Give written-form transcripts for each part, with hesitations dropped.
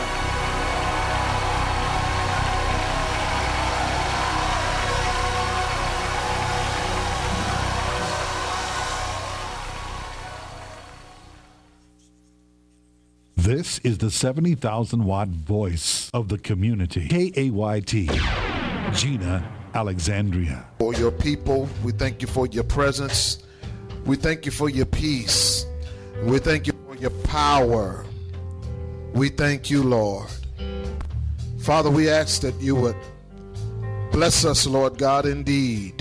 This is the 70,000-watt voice of the community. KAYT, Gina Alexandria. For your people, we thank you for your presence. We thank you for your peace. We thank you for your power. We thank you, Lord. Father, we ask that you would bless us, Lord God, indeed.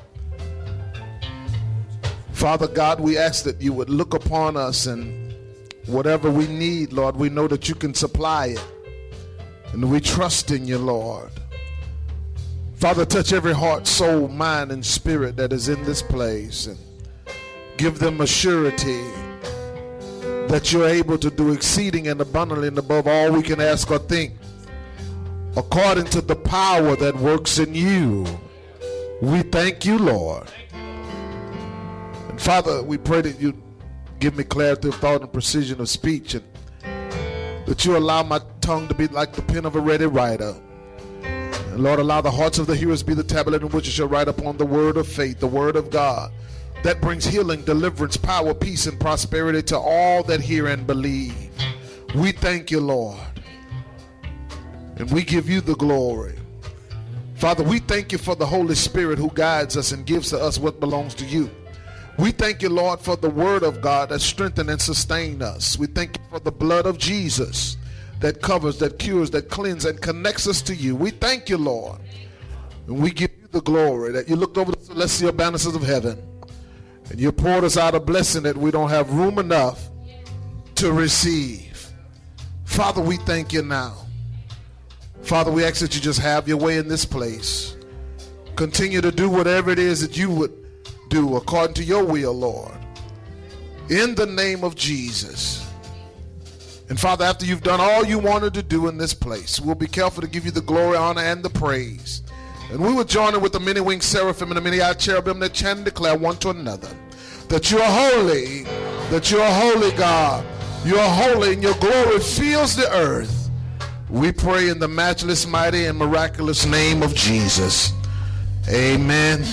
Father God, we ask that you would look upon us, and whatever we need, Lord, we know that you can supply it. And we trust in you, Lord. Father, touch every heart, soul, mind, and spirit that is in this place, and give them a surety that you're able to do exceeding and abundantly and above all we can ask or think, according to the power that works in you. We thank you, Lord. And Father, we pray that you give me clarity of thought and precision of speech, and that you allow my tongue to be like the pen of a ready writer. And Lord, allow the hearts of the hearers be the tablet in which you shall write upon the word of faith, the word of God, that brings healing, deliverance, power, peace, and prosperity to all that hear and believe. We thank you, Lord, and we give you the glory. Father, we thank you for the Holy Spirit who guides us and gives to us what belongs to you. We thank you, Lord, for the word of God that strengthens and sustains us. We thank you for the blood of Jesus that covers, that cures, that cleanses, and connects us to you. We thank you, Lord, and we give you the glory that you looked over the celestial banisters of heaven, and you poured us out a blessing that we don't have room enough to receive. Father, we thank you now. Father, we ask that you just have your way in this place. Continue to do whatever it is that you would do according to your will, Lord, in the name of Jesus. And Father, after you've done all you wanted to do in this place, we'll be careful to give you the glory, honor, and the praise. And we will join in with the many-winged seraphim and the many-eyed cherubim that chant and declare one to another that you are holy, that you are holy, God. You are holy, and your glory fills the earth. We pray in the matchless, mighty, and miraculous name of Jesus. Amen.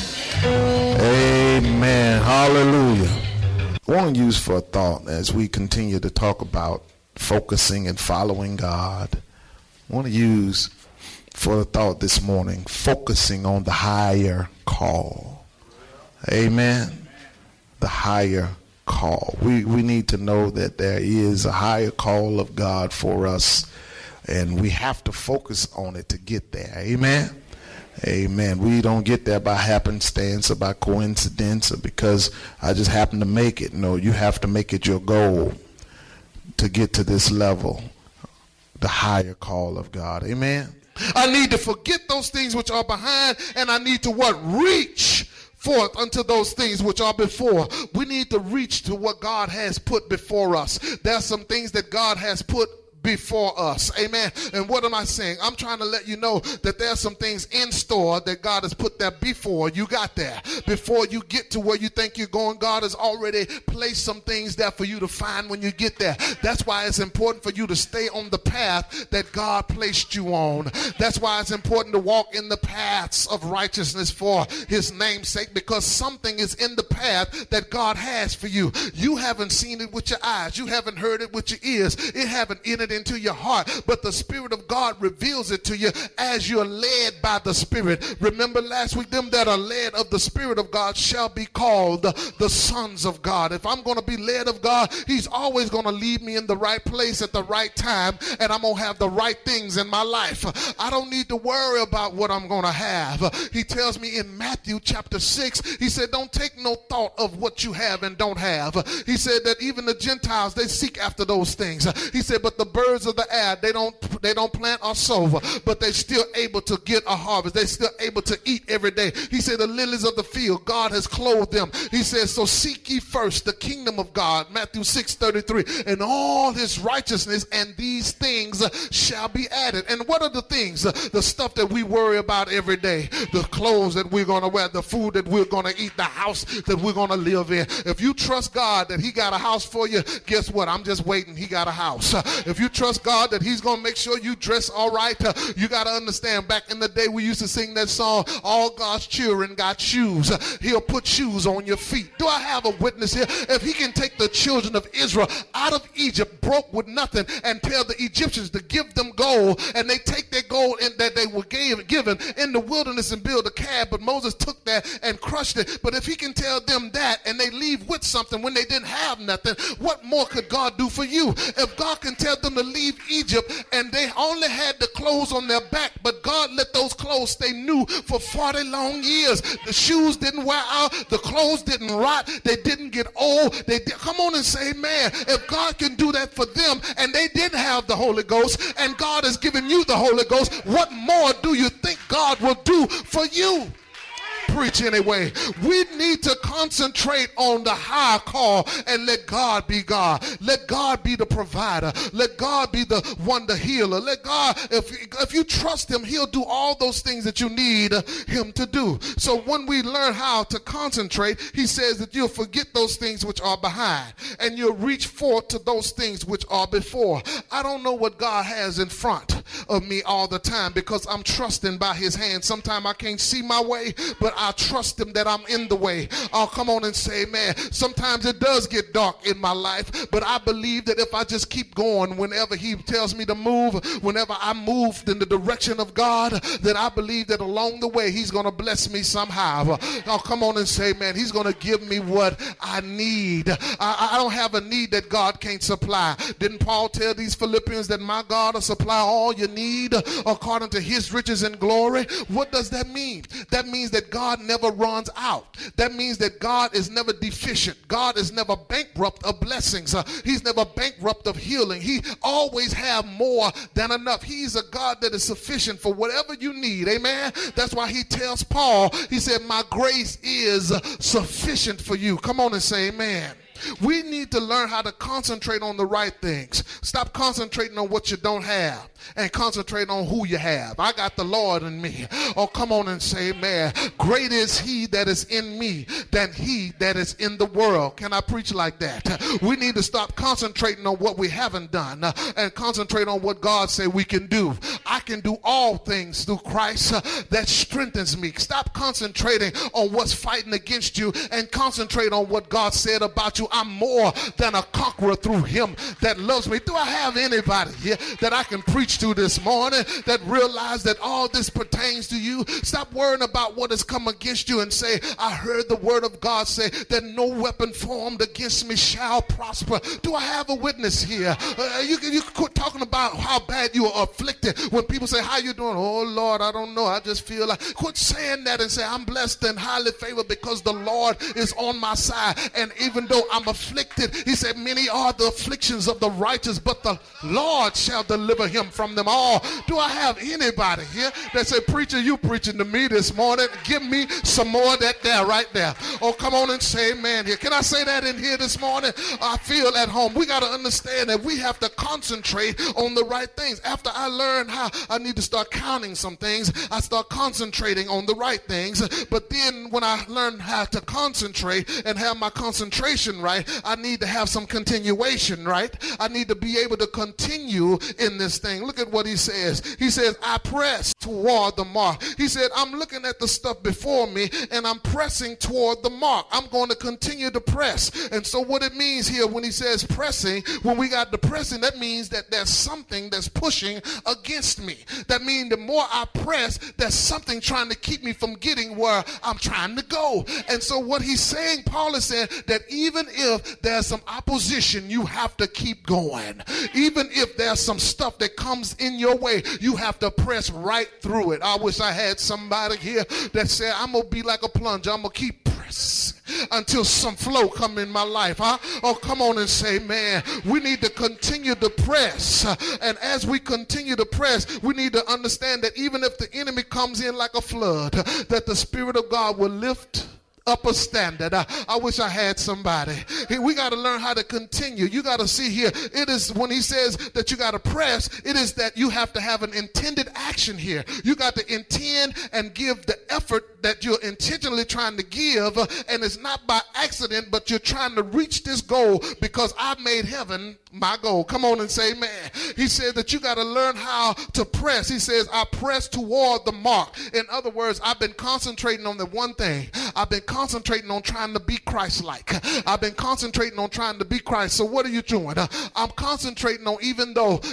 Amen. Hallelujah. I want to use for a thought as we continue to talk about focusing and following God. I want to use for a thought this morning, focusing on the higher call. Amen. The higher call. We need to know that there is a higher call of God for us, and we have to focus on it to get there. Amen. Amen. We don't get there by happenstance or by coincidence or because I just happen to make it. No, you have to make it your goal to get to this level, the higher call of God. Amen. I need to forget those things which are behind, and I need to what? Reach forth unto those things which are before. We need to reach to what God has put before us. There's some things that God has put before us. Amen. And what am I saying? I'm trying to let you know that there are some things in store that God has put there before you got there. Before you get to where you think you're going, God has already placed some things there for you to find when you get there. That's why it's important for you to stay on the path that God placed you on. That's why it's important to walk in the paths of righteousness for his name's sake, because something is in the path that God has for you. You haven't seen it with your eyes. You haven't heard it with your ears. It haven't entered into your heart, but the Spirit of God reveals it to you as you're led by the Spirit. Remember last week, them that are led of the Spirit of God shall be called the sons of God. If I'm going to be led of God, he's always going to lead me in the right place at the right time, and I'm going to have the right things in my life. I don't need to worry about what I'm going to have. He tells me in Matthew chapter 6, he said, don't take no thought of what you have and don't have. He said that even the Gentiles, they seek after those things. He said, but the birds of the air, they don't plant or sow, but they're still able to get a harvest. They're still able to eat every day. He said the lilies of the field, God has clothed them. He says, so seek ye first the kingdom of God, Matthew 6:33, and all his righteousness, and these things shall be added. And what are the things? The stuff that we worry about every day, the clothes that we're going to wear, the food that we're going to eat, the house that we're going to live in. If you trust God that he got a house for you, guess what? I'm just waiting. He got a house. If you trust God that he's going to make sure you dress all right, you got to understand, back in the day we used to sing that song, all God's children got shoes. He'll put shoes on your feet. Do I have a witness here? If he can take the children of Israel out of Egypt broke with nothing and tell the Egyptians to give them gold, and they take their gold that they were given in the wilderness and build a calf, but Moses took that and crushed it. But if he can tell them that and they leave with something when they didn't have nothing, what more could God do for you? If God can tell them to leave Egypt and they only had the clothes on their back, but God let those clothes stay new for 40 long years. The shoes didn't wear out, the clothes didn't rot, they didn't get old. Come on and say, man, if God can do that for them and they didn't have the Holy Ghost and God has given you the Holy Ghost, what more do you think God will do for you? Preach anyway. We need to concentrate on the higher call and let God be God. Let God be the provider. Let God be the one, the healer. Let God, if you trust him, he'll do all those things that you need him to do. So when we learn how to concentrate, he says that you'll forget those things which are behind and you'll reach forth to those things which are before. I don't know what God has in front of me all the time because I'm trusting by his hand. Sometimes I can't see my way, but I trust him that I'm in the way. I'll come on and say, man, sometimes it does get dark in my life, but I believe that if I just keep going, whenever he tells me to move, whenever I move in the direction of God, that I believe that along the way he's going to bless me somehow. I'll come on and say, man, he's going to give me what I need. I don't have a need that God can't supply. Didn't Paul tell these Philippians that my God will supply all you need according to his riches and glory? What does that mean? That means that God never runs out. That means that God is never deficient. God is never bankrupt of blessings. He's never bankrupt of healing. He always have more than enough. He's a God that is sufficient for whatever you need. Amen. That's why he tells Paul, he said, my grace is sufficient for you. Come on and say amen. We need to learn how to concentrate on the right things. Stop concentrating on what you don't have and concentrate on who you have. I got the Lord in me. Oh, come on and say, man, great is he that is in me than he that is in the world. Can I preach like that? We need to stop concentrating on what we haven't done and concentrate on what God said we can do. I can do all things through Christ that strengthens me. Stop concentrating on what's fighting against you and concentrate on what God said about you. I'm more than a conqueror through him that loves me. Do I have anybody here that I can preach to this morning that realize that all this pertains to you? Stop worrying about what has come against you and say, I heard the word of God say that no weapon formed against me shall prosper. Do I have a witness here? You quit talking about how bad you are afflicted. When people say, how you doing? Oh Lord, I don't know. I just feel like, quit saying that and say, I'm blessed and highly favored because the Lord is on my side. And even though I'm afflicted, he said, many are the afflictions of the righteous, but the Lord shall deliver him from them all. Do I have anybody here that say, preacher, you preaching to me this morning? Give me some more of that there, right there. Oh, come on and say amen here. Can I say that in here this morning? I feel at home. We got to understand that we have to concentrate on the right things. After I learned how I need to start counting some things, I start concentrating on the right things. But then when I learned how to concentrate and have my concentration right, I need to have some continuation, right? I need to be able to continue in this thing. Look at what he says. He says, I press toward the mark. He said, I'm looking at the stuff before me and I'm pressing toward the mark. I'm going to continue to press. And so what it means here when he says pressing, when we got the pressing, that means that there's something that's pushing against me. That means the more I press, there's something trying to keep me from getting where I'm trying to go. And so what he's saying, Paul is saying that even if there's some opposition, you have to keep going. Even if there's some stuff that comes in your way, you have to press right through it. I wish I had somebody here that said, I'm going to be like a plunger. I'm going to keep pressing until some flow come in my life. Huh? Oh, come on and say, man, we need to continue to press. And as we continue to press, we need to understand that even if the enemy comes in like a flood, that the Spirit of God will lift up a standard. I wish I had somebody. We got to learn how to continue. You got to see here, it is when he says that you got to press, it is that you have to have an intended action here. You got to intend and give the effort that you're intentionally trying to give, and it's not by accident, but you're trying to reach this goal because I made heaven my goal. Come on and say amen. He said that you got to learn how to press. He says, I press toward the mark. In other words, I've been concentrating on the one thing. I've been concentrating on trying to be Christ-like. I've been concentrating on trying to be Christ. So what are you doing? I'm concentrating on, even though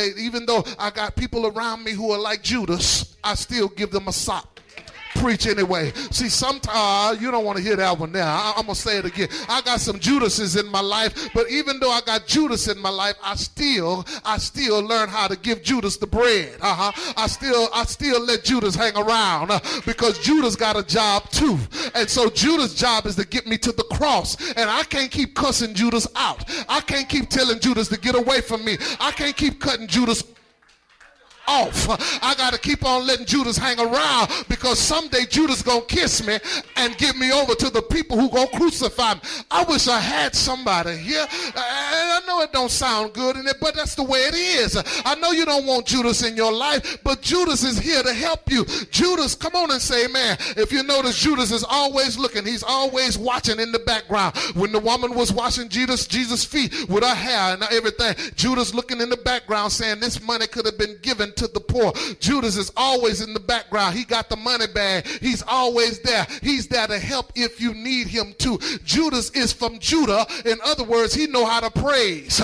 I got people around me who are like Judas, I still give them a sock. Preach anyway. See, sometimes you don't want to hear that one now. I'm going to say it again. I got some Judases in my life, but even though I got Judas in my life, I still learn how to give Judas the bread. I still let Judas hang around because Judas got a job too. And so Judas' job is to get me to the cross. And I can't keep cussing Judas out. I can't keep telling Judas to get away from me. I can't keep cutting Judas off. I got to keep on letting Judas hang around because someday Judas gonna kiss me and give me over to the people who gonna crucify me. I wish I had somebody here. I know it don't sound good in it, but that's the way it is. I know you don't want Judas in your life, but Judas is here to help you. Judas, come on and say amen. If you notice, Judas is always looking. He's always watching in the background. When the woman was washing Jesus' feet with her hair and everything, Judas looking in the background saying this money could have been given to the poor. Judas is always in the background. He got the money bag. He's always there. He's there to help if you need him to. Judas is from Judah. In other words, he know how to praise.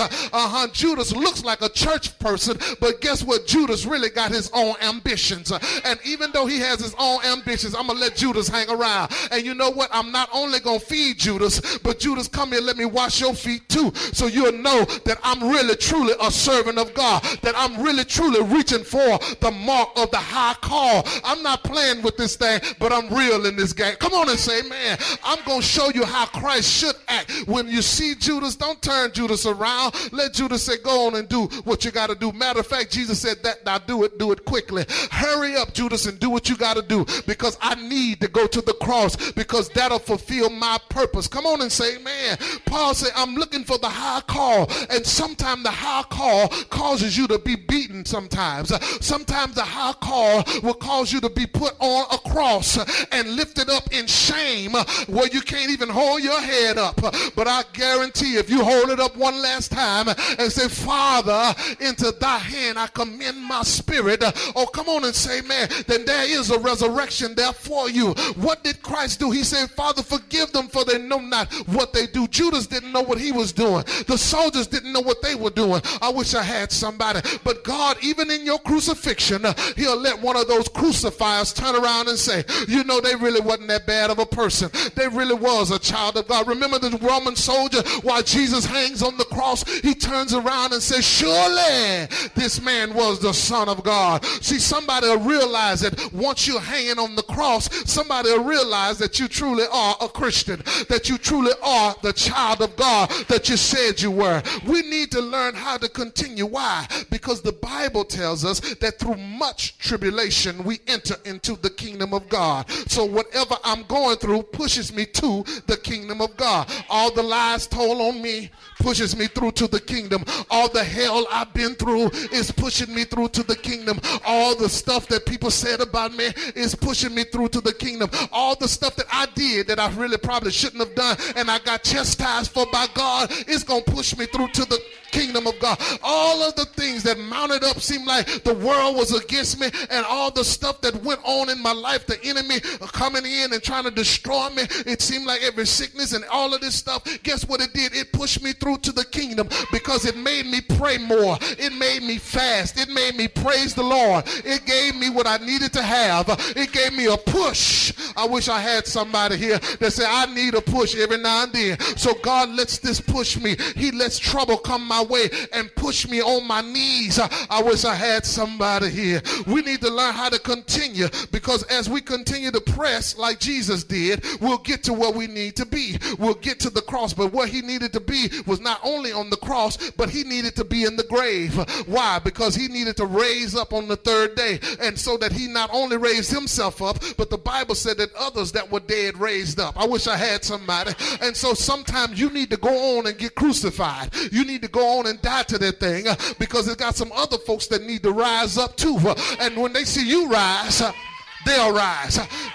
Judas looks like a church person, but guess what? Judas really got his own ambitions. And even though he has his own ambitions, I'm going to let Judas hang around. And you know what? I'm not only going to feed Judas, but Judas, come here, let me wash your feet too. So you'll know that I'm really, truly a servant of God, that I'm really, truly reaching for the mark of the high call. I'm not playing with this thing, but I'm real in this game. Come on and say, man, I'm going to show you how Christ should act. When you see Judas, don't turn Judas around. Let Judas say, go on and do what you got to do. Matter of fact, Jesus said that, now do it quickly. Hurry up, Judas, and do what you got to do because I need to go to the cross because that'll fulfill my purpose. Come on and say, man. Paul said, I'm looking for the high call, and sometimes the high call causes you to be beaten sometimes. Sometimes the high call will cause you to be put on a cross and lifted up in shame where you can't even hold your head up. But I guarantee if you hold it up one last time and say, Father, into thy hand I commend my spirit. Oh, come on and say, man, then there is a resurrection there for you. What did Christ do? He said, Father, forgive them for they know not what they do. Judas didn't know what he was doing. The soldiers didn't know what they were doing. I wish I had somebody. But God, even in your crucifixion, he'll let one of those crucifiers turn around and say, you know, they really wasn't that bad of a person. They really was a child of God. Remember the Roman soldier, while Jesus hangs on the cross, he turns around and says, surely this man was the Son of God. See, somebody will realize that once you're hanging on the cross, somebody will realize that you truly are a Christian, that you truly are the child of God that you said you were. We need to learn how to continue. Why? Because the Bible tells us that through much tribulation we enter into the kingdom of God. So whatever I'm going through pushes me to the kingdom of God. All the lies told on me pushes me through to the kingdom. All the hell I've been through is pushing me through to the kingdom. All the stuff that people said about me is pushing me through to the kingdom. All the stuff that I did that I really probably shouldn't have done and I got chastised for by God is going to push me through to the kingdom of God. All of the things that mounted up seemed like the world was against me, and all the stuff that went on in my life, the enemy coming in and trying to destroy me, it seemed like every sickness and all of this stuff, guess what it did? It pushed me through to the kingdom because it made me pray more. It made me fast. It made me praise the Lord. It gave me what I needed to have. It gave me a push. I wish I had somebody here that said, I need a push every now and then. So God lets this push me. He lets trouble come my way and push me on my knees. I wish I had somebody here. We need to learn how to continue, because as we continue to press like Jesus did, we'll get to where we need to be. We'll get to the cross. But where he needed to be was not only on the cross, but he needed to be in the grave. Why? Because he needed to raise up on the third day. And so that he not only raised himself up, but the Bible said that others that were dead raised up. I wish I had somebody. And so sometimes you need to go on and get crucified. You need to go on and die to that thing, because it's got some other folks that need to rise up too. And when they see you rise, they'll rise.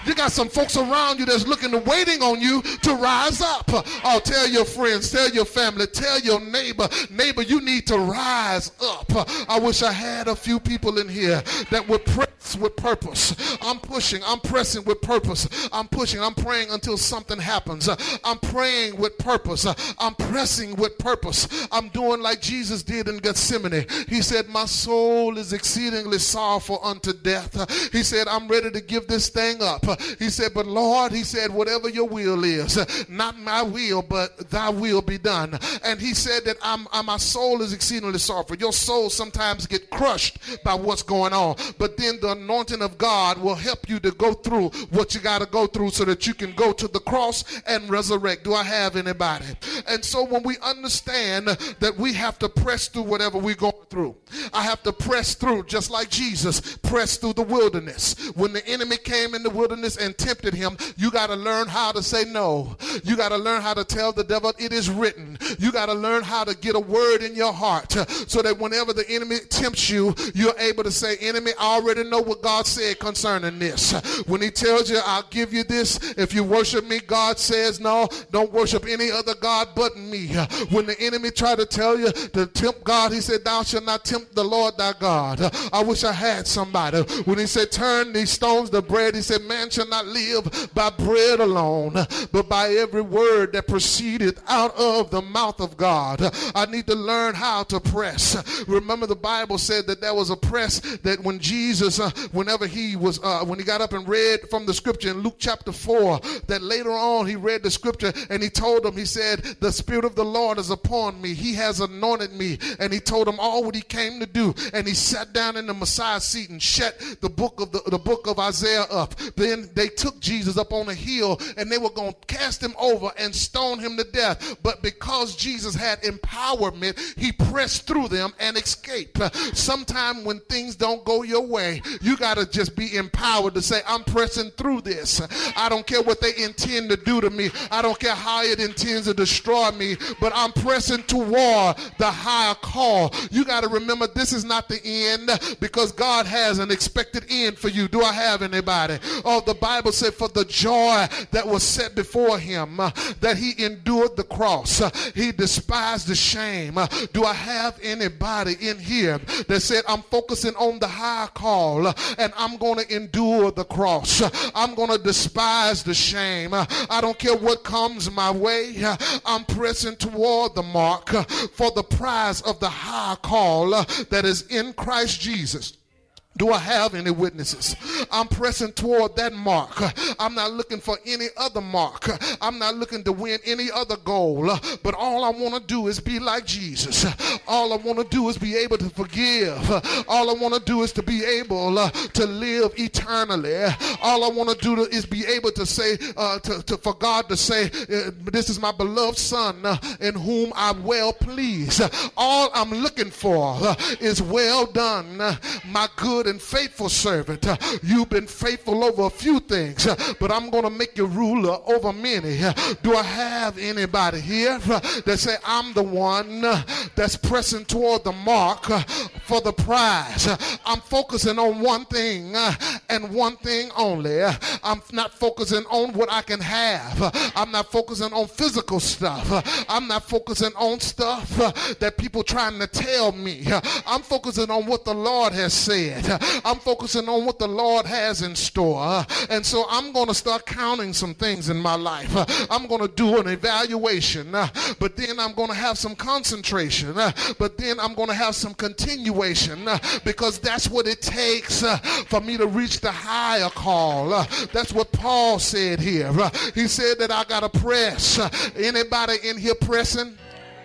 You got some folks around you that's looking and waiting on you to rise up. Oh, tell your friends, tell your family, tell your neighbor, you need to rise up. I wish I had a few people in here that would press with purpose. I'm pushing, I'm pressing with purpose. I'm pushing, I'm praying until something happens. I'm praying with purpose. I'm pressing with purpose. I'm doing like Jesus did in Gethsemane. He said, my soul is exceedingly sorrowful unto death. He said, I'm ready to give this thing up. He said, but Lord, he said, whatever your will is, not my will, but thy will be done. And he said that my soul is exceedingly sorrowful. Your soul sometimes get crushed by what's going on, but then the anointing of God will help you to go through what you got to go through so that you can go to the cross and resurrect. Do I have anybody? And so when we understand that we have to press through whatever we're going through, I have to press through just like Jesus pressed through the wilderness. When the enemy came in the wilderness and tempted him, you got to learn how to say no. You got to learn how to tell the devil it is written. You got to learn how to get a word in your heart so that whenever the enemy tempts you, you're able to say, enemy, I already know what God said concerning this. When he tells you, I'll give you this, if you worship me, God says, no, don't worship any other God but me. When the enemy tried to tell you to tempt God, he said, thou shalt not tempt the Lord thy God. I wish I had somebody. When he said, turn these stones to bread, he said, man shall not live by bread alone, but by every word that proceeded out of the mouth of God. I need to learn how to press. Remember, the Bible said that there was a press that when Jesus, whenever he was, when he got up and read from the scripture in Luke chapter 4, that later on he read the scripture and he told them, he said, the Spirit of the Lord is upon me. He has anointed me. And he told them all what he came to do. And he sat down in the Messiah seat and shut the book of Isaiah up. Then they took Jesus up on a hill and they were going to cast him over and stone him to death. But because Jesus had empowerment, he pressed through them and escaped. Sometime when things don't go your way, you got to just be empowered to say, I'm pressing through this. I don't care what they intend to do to me. I don't care how it intends to destroy me, but I'm pressing toward the higher call. You got to remember, this is not the end, because God has an expected end for you. Do I have anybody? Oh, the Bible said for the joy that was set before him, that he endured the cross. He despised the shame. Do I have anybody in here that said, I'm focusing on the high call and I'm going to endure the cross. I'm going to despise the shame. I don't care what comes my way. I'm pressing toward the mark for the prize of the high call that is in Christ Jesus. Do I have any witnesses? I'm pressing toward that mark. I'm not looking for any other mark. I'm not looking to win any other goal. But all I want to do is be like Jesus. All I want to do is be able to forgive. All I want to do is to be able to live eternally. All I want to do is be able to say, for God to say, this is my beloved Son in whom I'm well pleased. All I'm looking for is well done, my good and faithful servant. You've been faithful over a few things, but I'm going to make you ruler over many. Do I have anybody here that say, I'm the one that's pressing toward the mark for the prize? I'm focusing on one thing and one thing only. I'm not focusing on what I can have. I'm not focusing on physical stuff. I'm not focusing on stuff that people trying to tell me. I'm focusing on what the Lord has said. I'm focusing on what the Lord has in store. And so I'm going to start counting some things in my life. I'm going to do an evaluation, but then I'm going to have some concentration, but then I'm going to have some continuation, because that's what it takes for me to reach the higher call. That's what Paul said here. He said that I got to press. Anybody in here pressing?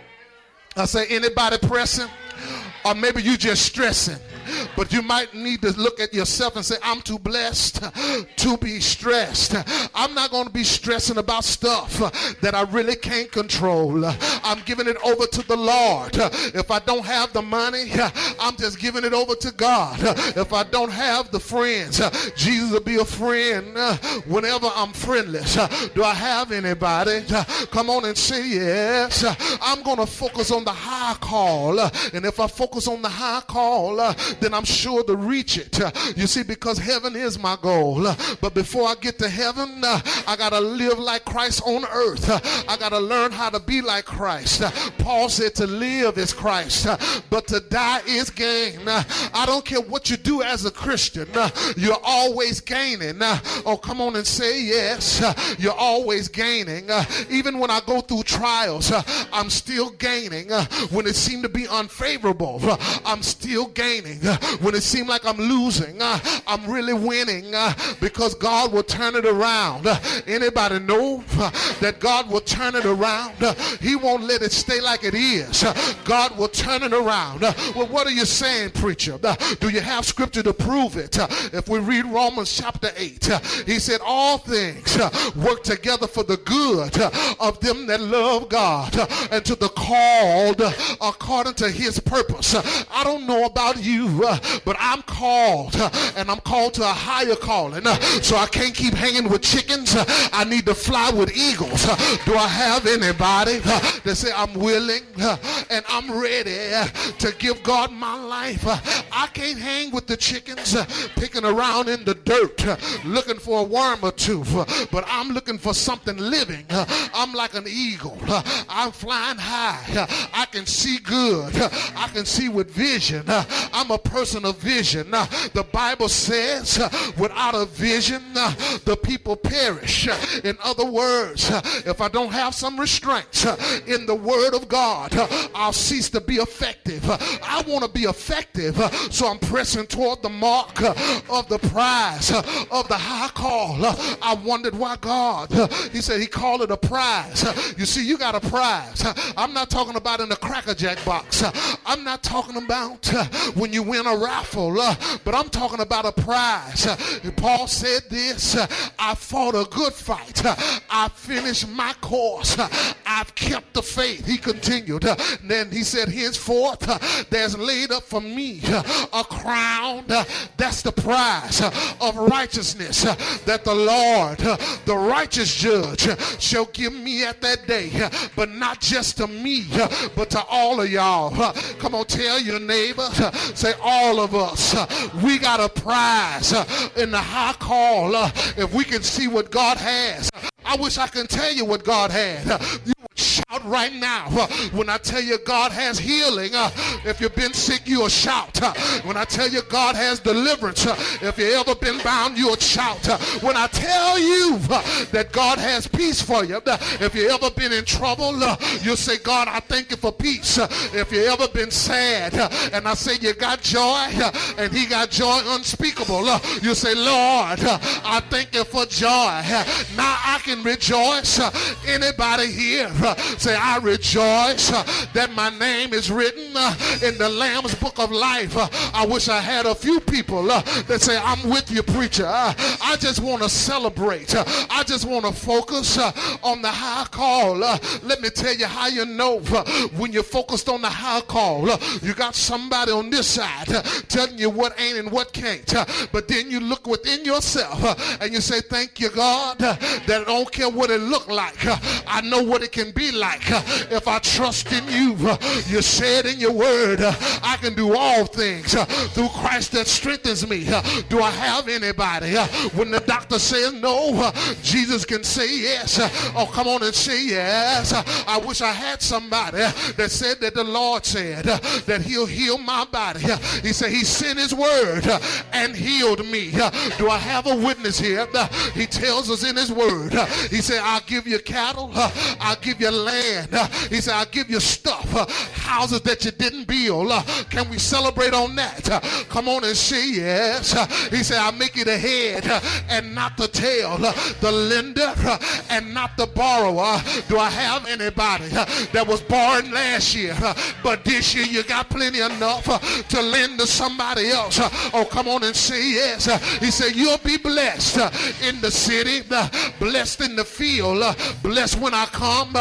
I say, anybody pressing? Or maybe you just stressing. But you might need to look at yourself and say, I'm too blessed to be stressed. I'm not going to be stressing about stuff that I really can't control. I'm giving it over to the Lord. If I don't have the money, I'm just giving it over to God. If I don't have the friends, Jesus will be a friend whenever I'm friendless. Do I have anybody? Come on and say yes. I'm going to focus on the high call. And if I focus on the high call, then I'm sure to reach it. You see, because heaven is my goal. But before I get to heaven, I got to live like Christ on earth. I got to learn how to be like Christ. Paul said to live is Christ, but to die is gain. I don't care what you do as a Christian, you're always gaining. Oh, come on and say yes. You're always gaining. Even when I go through trials, I'm still gaining. When it seemed to be unfavorable, I'm still gaining. When it seemed like I'm losing, I'm really winning, because God will turn it around. Anybody know that God will turn it around? He won't let it stay like it is. God will turn it around. Well, what are you saying, preacher? Do you have scripture to prove it? If we read Romans chapter 8, he said all things work together for the good of them that love God and to the called according to his purpose. I don't know about you, but I'm called, and I'm called to a higher calling. So I can't keep hanging with chickens. I need to fly with eagles. Do I have anybody that say I'm willing and I'm ready to give God my life? I can't hang with the chickens picking around in the dirt looking for a worm or two, but I'm looking for something living. I'm like an eagle. I'm flying high. I can see good. I can see with vision. I'm a person of vision. The Bible says without a vision the people perish. In other words, if I don't have some restraints in the word of God, I'll cease to be effective. I want to be effective, so I'm pressing toward the mark of the prize of the high call. I wondered why God, he said he called it a prize. You see, you got a prize. I'm not talking about in the Cracker Jack box. I'm not talking about when you win a raffle, but I'm talking about a prize. Paul said this, I fought a good fight. I finished my course. I've kept the faith. He continued. Then he said, henceforth there's laid up for me a crown. That's the prize of righteousness that the Lord, the righteous judge, shall give me at that day. But not just to me, but to all of y'all. Come on, tell your neighbor, say all of us, we got a prize in the high call. If we can see what God has, I wish I could tell you what God had. You would shout right now when I tell you God has healing. If you've been sick, you'll shout. When I tell you God has deliverance, if you've ever been bound, you'll shout. When I tell you that God has peace for you, if you've ever been in trouble, you'll say, God, I thank you for peace. If you've ever been sad, and I say you got joy, and he got joy unspeakable, you say, Lord, I thank you for joy. Now I can rejoice. Anybody here say, I rejoice that my name is written in the Lamb's book of life. I wish I had a few people that say, I'm with you, preacher. I just want to celebrate. I just want to focus on the high call. Let me tell you how you know when you're focused on the high call. You got somebody on this side telling you what ain't and what can't, but then you look within yourself and you say, thank you, God, that I don't care what it look like. I know what it can be like if I trust in you. You said in your word, I can do all things through Christ that strengthens me. Do I have anybody when the doctor says no, Jesus can say yes? Oh, come on and say yes. I wish I had somebody that said that the Lord said that he'll heal my body. He said he sent his word and healed me. Do I have a witness here? He tells us in his word, he said, I'll give you cattle, I'll give you land. He said, I'll give you stuff, houses that you didn't build. Can we celebrate on that? Come on and say yes. He said, I'll make you the head and not the tail, the lender and not the borrower. Do I have anybody that was born last year, but this year you got plenty enough to lend to somebody else? Oh, come on and say yes. He said, you'll be blessed in the city, blessed in the field, blessed when I come. I'm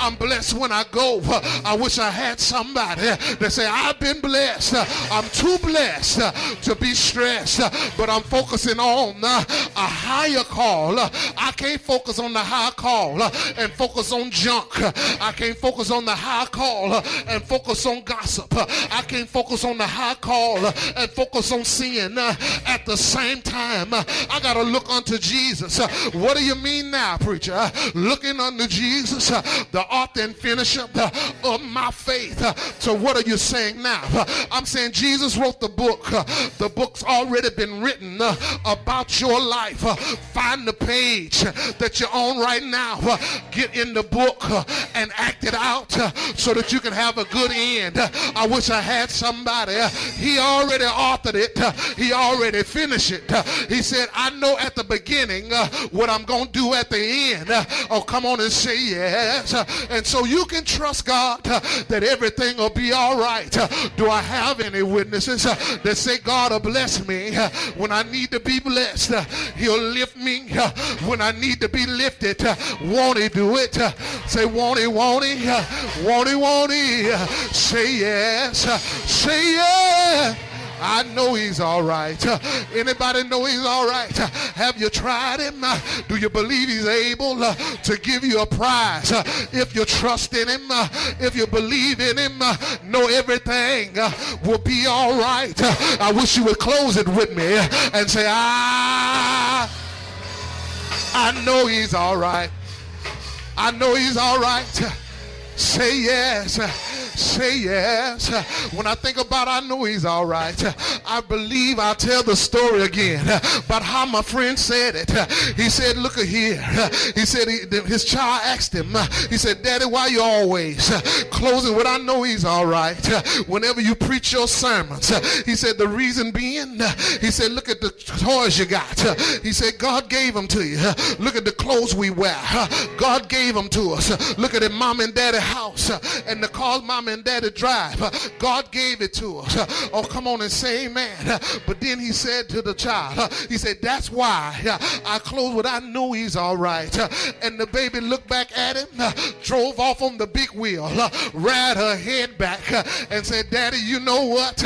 I'm blessed when I go. I wish I had somebody that say, I've been blessed. I'm too blessed to be stressed, but I'm focusing on a higher call. I can't focus on the high call and focus on junk. I can't focus on the high call and focus on gossip. I can't focus on the high call and focus on sin at the same time. I got to look unto Jesus. What do you mean now, preacher? Looking unto Jesus, the author and finisher of my faith. So what are you saying now? I'm saying Jesus wrote the book. The book's already been written about your life. Find the page that you're on right now. Get in the book and act it out so that you can have a good end. I wish I had somebody. He already authored it. He already finished it. He said, I know at the beginning what I'm going to do at the end. Oh, come on and say yes. And so you can trust God that everything will be all right. Do I have any witnesses that say God will bless me when I need to be blessed? He'll lift me when I need to be lifted. Won't he do it? Say, won't he, won't he? Won't he, won't he? Say yes. Say yes. I know he's all right. Anybody know he's all right? Have you tried him? Do you believe he's able to give you a prize? If you trust in him, if you believe in him, know everything will be all right. I wish you would close it with me and say, I know he's all right. I know he's all right. Say yes. Say yes. When I think about I know he's all right, I believe I'll tell the story again about how my friend said it. He said, look at here. He said his child asked him, he said, Daddy, why you always closing with I know he's all right whenever you preach your sermons? He said, the reason being, he said, look at the toys you got. He said, God gave them to you. Look at the clothes we wear. God gave them to us. Look at the mom and daddy house and the cars mom and daddy drive. God gave it to us. Oh, come on and say amen. But then he said to the child, he said, that's why I close with I know he's all right. And the baby looked back at him, drove off on the big wheel, reared her head back and said, Daddy, you know what?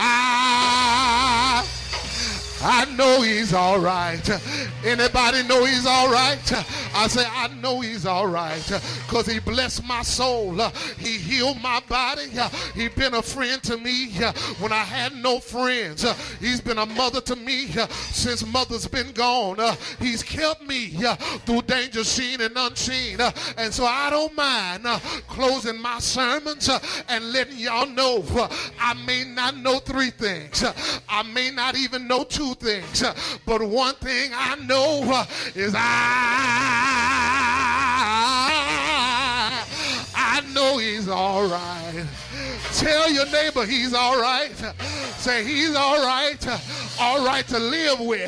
I know he's all right. Anybody know he's all right? I say, I know he's all right because he blessed my soul. He healed my body. He's been a friend to me when I had no friends. He's been a mother to me since mother's been gone. He's kept me through danger seen and unseen. And so I don't mind closing my sermons and letting y'all know I may not know 3 things. I may not even know 2 things, but one thing I know is I know he's all right. Tell your neighbor he's all right. Say he's all right to live with.